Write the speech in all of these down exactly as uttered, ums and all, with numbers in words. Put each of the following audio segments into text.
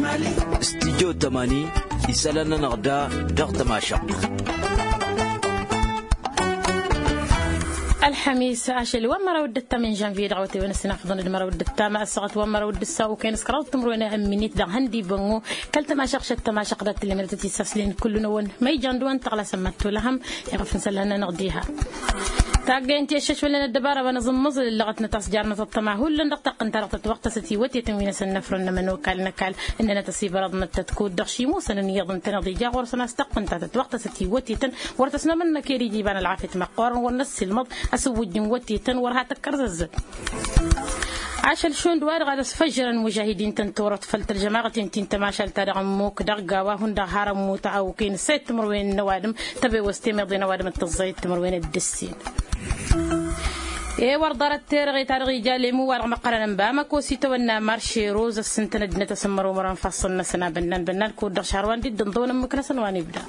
استديو تماني يسألنا نغدا دغت ماشق الحميس عشل ومرة ودت من جانفي دعوتي ونسنا فضن المرة ودت ما الصغت ومرة ودت ساو كان سكرت تمرونا أمنيت ده هندي بنو كلت ما شق شت ما شق دت اللي مرتي ساسلين كل نون ما يجندون تغلا سمتوا لهم يعرف نسلنا نغديها تاجي انت الشش ولا الدبارة ونظم مزل اللي غتنا تصجارنا تطمع هو اللي نقطق انت رقت وقت ستي وتي تنوين سنفرن من وكال نكال اننا تصيب رضنا تتكود دخشي موسى نيضن تنضي جا ورسنا استق انت وقت ستي وتي تن ورتسنا من كيري جيبان العافية مقار ونس المض اسوج وتي تن ورها تكرزز عشان شون دوار غادا فجرا مجاهدين تنتورت فلت الجماعة تنتين تماشل ترغموك درقا وهن دا هرم متعوقين سيت مروين نوادم تبي واستمر نوادم التزيت مروين الدسين إيه وردارت ترغي ترغي جالي مو ورغم قرن بامك وسيتو ونا مارشي روز السنتنا دنا تسمروا مران فصلنا سنا بنان بنان كود شهروان دي دندون مكنسن وانيبدا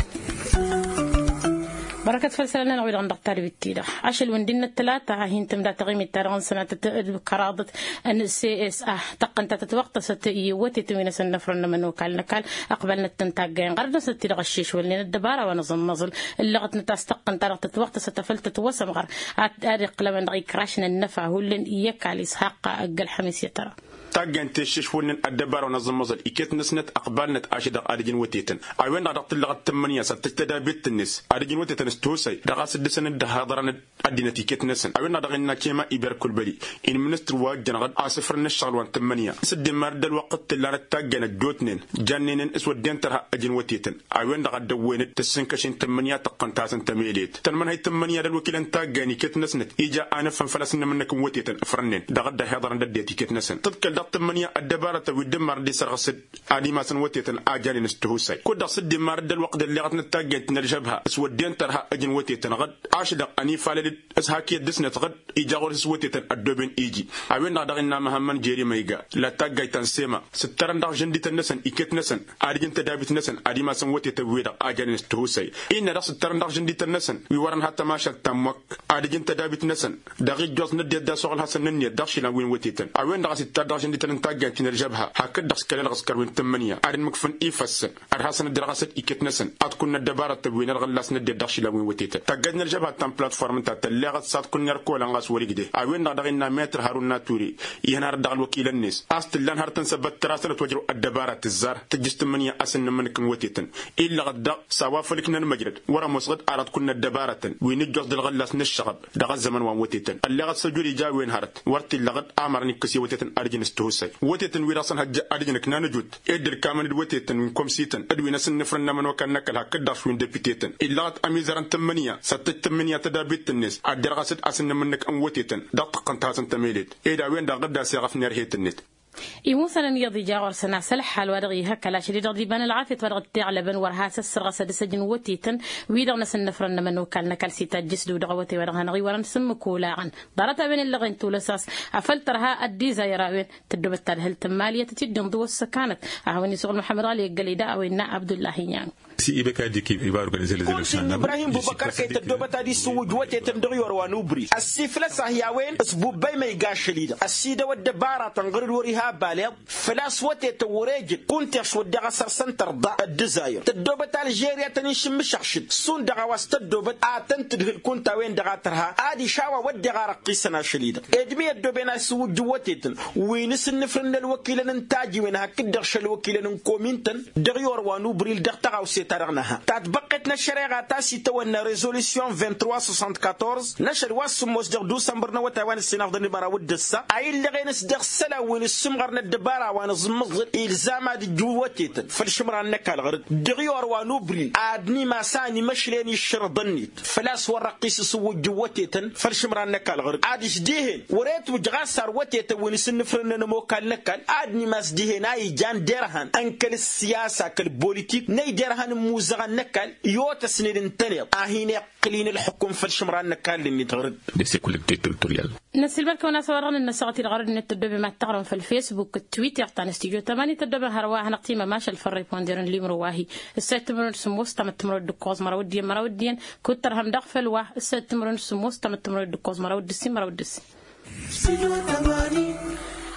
بركة فلسلنا نعود عند الطاري بالتيرة عشل وندين الثلاثة هين تمدا تغيم التارغن سنة كرادة أن سي اس اه تقن تتوقت ستي وتتوين سنة فرنا من وكال نكال أقبلنا التنتاجين غرنا ستي غشيش ولين الدبارة ونظم نظل اللغة نتستقن تارغ تتوقت ستفلت توسم غر أريق لمن غي كراشنا النفع هو اللي إياك على إسحاق أقل حميس يترى تاجن تشش ونن الدبارة ونظم نظل إكيت نسنت أقبلنا أشد أرجين وتيتن أيوين رقت اللغة الثمانية ستتدا بيت النس أرجين وتيتن استوسي رقا سدسن الدهادران أدينا تيكيت نسن أيوين رقنا كيما إبر كل بلي إن منستر واجن غد أسفر الشغل وان ثمانية سد مرد الوقت تلا تاجن الجوتنين جنين اسود دينترها أجين وتيتن أيوين رقد دوين تسنكشين ثمانية تقن تاسن تميليت تنمن هاي ثمانية الوكيل أن تاجن إكيت نسنت إجا أنا فنفلسنا منكم وتيتن فرنين دغد دهادران ددي تيكيت نسن تذكر ثمانية الدبارة ودمر دي سرغسد عادي ما سنوتيتن أجاني نستهوسي كود صد مرد الوقت اللي غتنا تاجت نرجبها اسودين ترها أجن وتيتن غد عاشد أني فالد اسهاكي دسنت غد إيجاغور سوتيتن الدوبين إيجي أوين نادغنا مهمن جيري ميغا لا تاجيتن سيما سترن دغ جندي تنسن إكيت نسن أرجن تدابت نسن عادي ما سنوتيتن ويدا أجاني نستهوسي إن رأس سترن دغ جندي تنسن ويورن حتى ما شل تمك أرجن تدابت نسن دغي جوز ندي دا سوغل حسن نني دغشي لا وين وتيتن أوين دغ ستر دغ جندي تن تاجت نرجبها هكذا دخس كلام غسكر وين ثمانية أرن مكفن إيفس أرهاسن الدراسة إكت نسن أتكون الدبارة تبوين الغلاس ندي دخش لوين وتيت تجد نرجبها تام بلاتفورم تاع اللغة صاد كن يركو لنغاس وريجده أوين نادغنا متر هارون ناتوري يهنار دغل وكيل الناس أستلان هرتن سبت تراسل توجروا الدبارة الزار تجست ثمانية أسن منكم وتيتن إلا غدا سوافلكنا المجرد ورا مسقط أرد كنا الدبارة وين جوز الغلاس نشغب دغ الزمن وان وتيتن اللغة سجوري جا وين هرت ورت اللغة أمرني كسي وتيتن أرجن استهوسي وتيتن ويراسن هج أرجنك نانجود إدر كامن دوتيتن من كومسيتن أدوي نسن نفرنا من وكان نكل هكذا شوين دبيتيتن إلا أميزرن ثمانية ستة ثمانية تدابيت الناس الدراسة أسن منك أم وتيتن دقق تاسن تميلت إذا وين دغدا سيغف نرهيت النت إي مثلا يضي جاور سنة سلح الورغي هكا لا شديد رضي بان العافية ورغد تعلبن ورها سسر غسد سجن وتيتن ويدغ نسن نفرن من وكال نكال سيتا جسدو دغوتي ورغان غي ورن سم كولاعن دارت بين اللغين تولساس أفلترها أدي زيراوين تدبت هل تمالية تتدن ضو السكانت أهوني سوغل محمد علي القليدة أو إنا عبد الله يان si ibeka diki iba organiser les élections na Ibrahim Boubacar Keita dobata di suwuj wote tendri yorwa ubri asifla sahyawen asbubay may gashlida asida wadda bara tangrir woriha balad flas wote tawrej كنت شو دغا سنتر ضا الجزائر تدوبت الجيريا تنشم مشخشد سون دغا واستدوبت اتن تدخل كنت وين دغا ترها ادي شاوا ودغا رقيسنا شليده ادمي الدوبنا سوج وتيتن وين سنفرن الوكيل ننتاجي وين هكدغ شل وكيل نكومينتن دغيور وانو بريل دغتاو تارغناها تطبقتنا الشريعه تاسي تونا ريزوليسيون ثلاثة آلاف وأربعمائة وأربعة عشر نشر واس مصدر ديسمبر نوتا وان السنه ضد برا ودسا اي اللي غين صدق سلا وين السمغرنا الدباره وان زمغ الزام هذه جوتيت فالشمران نكال غرد دغيور وانوبري ادني ما ساني مشليني الشربنيت فلاس ورقيس سو جوتيتن فالشمران نكال غرد ادي شديهن وريت وجغاسر وتيت وين سنفرن نموكال نكال ادني ما سديهن اي جان درهن انكل السياسه كالبوليتيك ني درهن موزغان نكال يوتا سنين تاني اهين قلين الحكم فالشمران نكال اللي تغرد دي سي كولكتي توريال نسيل بالك وناس ورغن النساغتي الغرد ان تدبي ما تقرن في الفيسبوك التويتر تاع استوديو ثمانية تدبي هرواها نقتيمه ماشي الفري بونديرن لي مرواهي السات تمرن سموس تم تمر دكوز مراودي مراودين كتر هم دخل واه السات تمرن سموس تم تمر دكوز مراودي سي مراودي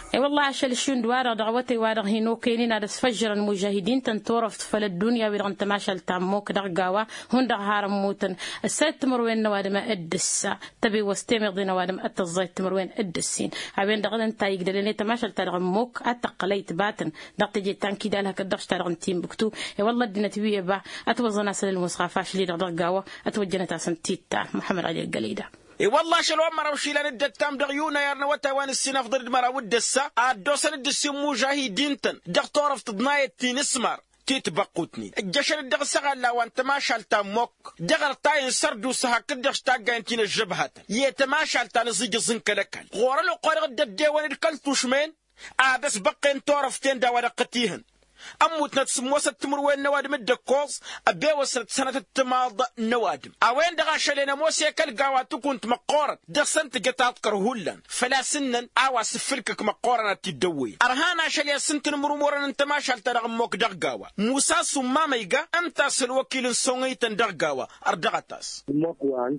اي والله عشان الشون دوار دعوتي وارغ هينو كينين على فجر المجاهدين تنتورف تفل الدنيا ويرغن تماشى تاموك دغقاوا هون دغ هارم موتن السات تمروين نوادم ادسا تبي وستمر دي نوادم اتزيت تمروين ادسين عبين دغن تا يقدرني تماشى ترغموك اتقليت باتن دقتي تانكي دالها كدغش ترغن تيم بكتو اي والله دينا تبي با اتوزنا سل المصافاش لي دغقاوا اتوجنا تاسن تيتا محمد علي القليده اي والله شلو مرة وشيلان الدتام دغيونا يارنا وتوان السنة فضل مرة ودسا الدوسن الدسي مجاهدين تن دغتورف تضناية تين اسمر تيتبقوتني الجشن الدغ سغلا وانت ما شالتا موك دغر تاين سردو سها كدغش تاغا انتين الجبهات يتماشال تا لزيج زنك لكل غور لو قرغ الدديوان الكلتوش مين ادس بقين تورف تين دا ورقتيهن أموت نتسم وسط تمروين نوادم الدكوز أبي وصلت سنة التماض نوادم أوين دغاش لنا موسى كالقواتو كنت مقورت دغسنت قطعت كرهولا فلا سنن أوا سفلكك مقورنا تدوي أرهانا شليا سنت نمرمورن انت ما شالت رغموك دغقاوا موسى سما ميقا انت سلوكيل سونيتن دغقاوا أردغتاس موك وانت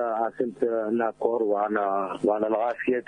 سنت ناكور وانا وانا الغافية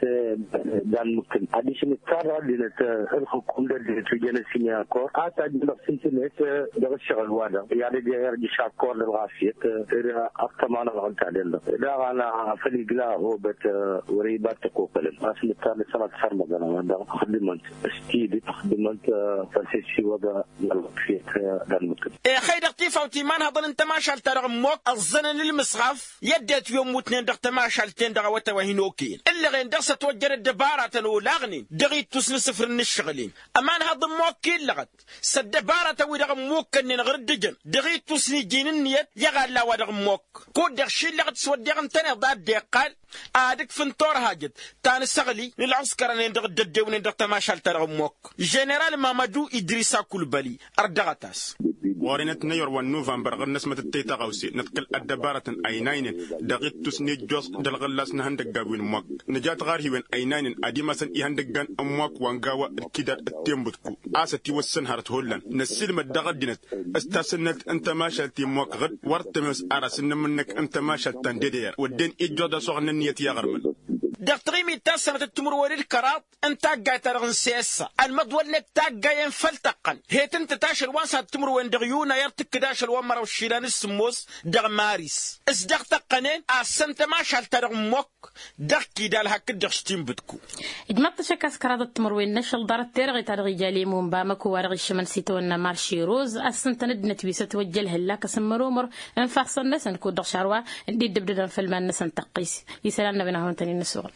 دان ممكن أديش متارا لنت الحكومة اللي تجينا سينيا كور حتى عندنا سنتين ده الشغل وادا يعني دي غير شاكور للغافية إذا أكتمان الغلط علينا إذا أنا فلي قلا هو بت وريبات تقوقلم أصل الثاني سنة سرمد أنا هذا خدمت استيدي خدمت فلسفي وضع الغافية دالمتكن إيه خير اختيفا وتيمان هذا أنت ما شالت رغموك الزنن للمسخف يدت يوم متنين دغت ما شالتين دغ وتوهينوكين اللي غين دغس توجر الدبارة ولاغني دغيت تسن صفر الشغلين أمان هذا موكين لغت سدبارة تويدغ موك أن نغرد دجن دغيت تسني جينن نيت يغال لا ودغ موك كود دغشي لغت سودغن تاني ضاد ديقال آدك فنطور هاجد تاني سغلي للعسكر أن ندغ الدجي وندغ تماشال ترغ موك جنرال مامادو إدريسا كولبالي أردغتاس وارنت نيور ونوفمبر غنس مت التيتا غوسي نتقل الدبارة أينين دغيت تسني جوس دلغلاس نهندق قابوين موك نجات غارهي وين أينين أدي مثلا يهندق أموك وانقاوا الكدار التيمبتكو آستي والسن هارت هولن نسلم الدغدنت استسنت انت ما شالتي موك غد ورتمس أرسن منك انت ما شالتان ديدير ودين إجودة صغن النية يا غرمل دقتريمي تاسنة التمروري الكرات انت قاي ترغن سياسة المدول لك تاقاين فلتقن هيت انت تاشر وانسا التمروين دغيونا يرتك داش الومر والشيلان السموس دغ ماريس اس دغ تقنين اسنت ما شال ترغن موك دغكي دالها كدغشتين بدكو ادمت شكاس كرات التمروين نشل دارت ترغي ترغي جالي مونبامك وارغي الشمن سيتونا مارشي روز اسنت ندنت بيسة توجل هلا كسمرومر انفاصل نسن كو دغ شاروا اندي دبددن في المال نسن تقيس يسالنا بينا هون تاني نسوغ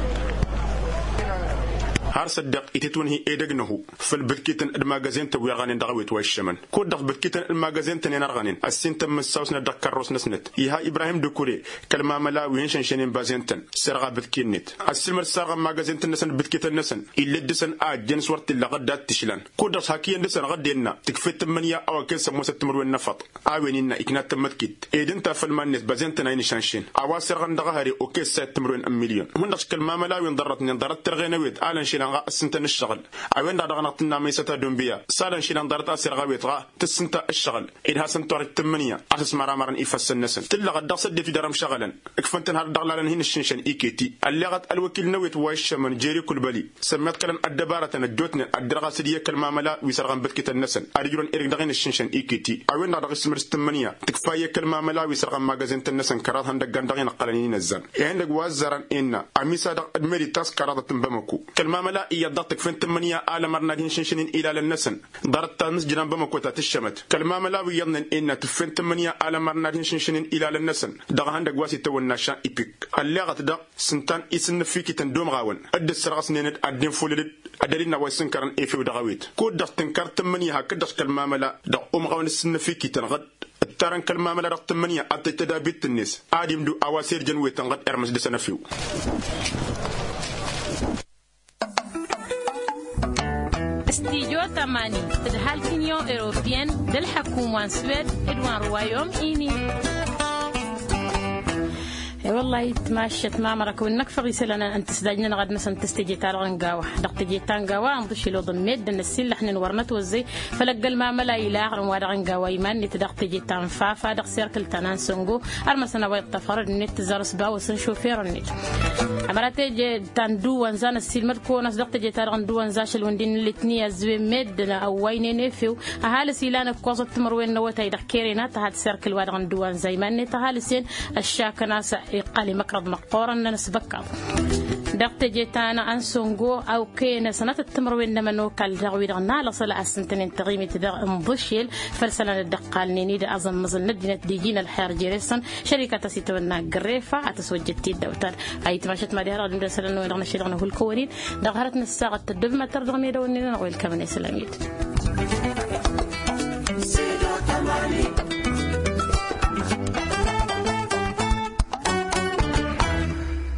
هار صدق إتتون هي إدقنه في البتكيتن المجازين تبوي غانين دعوت والشمن كود دخ بتكيتن المجازين تنين أرغانين السين تم السوسنا دك الروس نسنت يها إبراهيم دكوري كلمة ملاويين شنشنين بازينتن سرقة بتكينت السلمر سرقة مجازين تنسن بتكيتن نسن اللي دسن آج جنس ورت اللي غدات تشلان كود دخ حكيين دسن غدينا تكفيت تمنيا أو كل سموسة تمرون نفط عوينينا إكنات تمتكيت إيدن تفل مانيت بازينتن عين شنشين عواسر غندغهري أوكي سات تمرون أم مليون من دخ كلمة ملاويين ضرتني ضرت ترغينويت آلن شيلان السنت الشغل عوين دعنا نقطنا ميسة دنبيا سالن شيلان دارت أسير غويت غا تسنت الشغل إذا سنتور التمنية أساس مرة مرة إفاس النسن تلغى الدقص دي في درم شغلا إكفنتن هاد دغلا لنهين الشنشن إيكيتي اللي غت الوكيل نويت وايش من جيري كل بالي سمت كلام الدبارة الجوتن الدرغة سدية كلمة ملا ويسرغن بتكت النسن أرجلون إرق دغين الشنشن إيكيتي عوين دعنا قسم التمنية تكفاية كلمة ملا ويسرغن ماجازين النسن كرات هندق دغين قلنين الزن عندك وازرن إن عميسا دق أدمري تاس كرات تنبمكو كلمة ملا يضغطك فين تمنية آل مرنادين شنشنين إلى للنسن دارت تانس جنان بمكوتا تشمت كلمة ملاوي يضن إن تفين تمنية آل مرنادين شنشنين إلى للنسن دغ هندق واسي تولنا شان إبك اللغة دغ سنتان إسن فيكي تندوم غاون أد السرغس نينت أدين فولد أدلنا ويسن كرن إيفي ودغويت كود دغ تنكر تمنية هكذا كلمة ملا دغ أم غاون السن فيكي تنغد التارن كلمة ملا دغ تمنية أتتدابيت الناس آدم دو أواسير جنوي تنغد إرمس دسنا فيو استيجو تماني تدهال كينيو إيروبيان دل حكومة سويد إدوان روايوم إيني والله يتماشت ما مرك ونك فريسلنا أنت سداجنا غد مثلا تستجي تارغن قاوة دقت جي تان قاوة نضشي لو ضميد نسيل لحن نورنت وزي فلقى الماء ملا إله وارغن قاوة يمان نتدقت جي تان فافا دق سيركل تنان سنجو أرمسنا ويت تفر النت زارس باو سنشوفير النت أمرت جي تان دو وانزان السيل مركو ناس دقت جي تارغن دو وانزاش الوندين الاثنين زوي مد أو وين نفيو أهال سيلان كوزة تمروين نوتا يدكيرنا تهاد سيركل وارغن دو وانزاي من تهال سين الشاك ناس قالي مكرض مقطورا نسبكا دقت جيتانا أنسونجو أو كين سنة التمروين لما نوكل جاوي دغنا لصل أسنتين تغيمي تدغ مضشيل فرسلنا الدقال نيني دا أظن مزل ندينا ديجينا الحير جيريسن شركة سيتونا قريفة أتسوجتي الدوتر هاي تماشت ما ديارا دم درسلنا ويدغنا شيدغنا هو الكورين دغهرتنا الساعة تدب ما تردغني دونينا نغوي الكامن إسلاميت